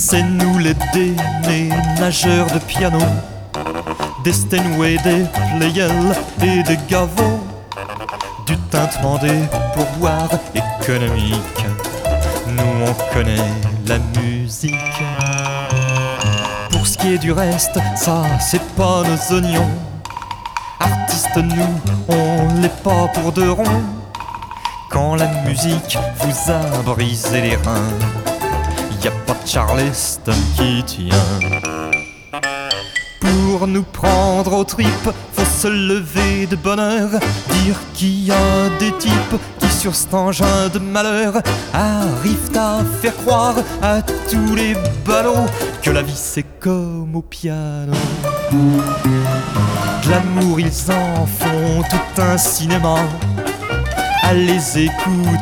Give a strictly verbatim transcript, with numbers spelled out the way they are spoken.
C'est nous les déménageurs de piano, des Steinway, des Pleyel et des Gaveau, du tintement des pourboires économiques. Nous on connaît la musique. Pour ce qui est du reste, ça c'est pas nos oignons. Artistes nous, on l'est pas pour de rond. Quand la musique vous a brisé les reins, y a pas de Charleston qui tient. Pour nous prendre aux tripes, faut se lever de bonne heure, dire qu'il y a des types qui sur cet engin de malheur arrivent à faire croire à tous les ballots que la vie c'est comme au piano. De l'amour ils en font tout un cinéma, à les écouter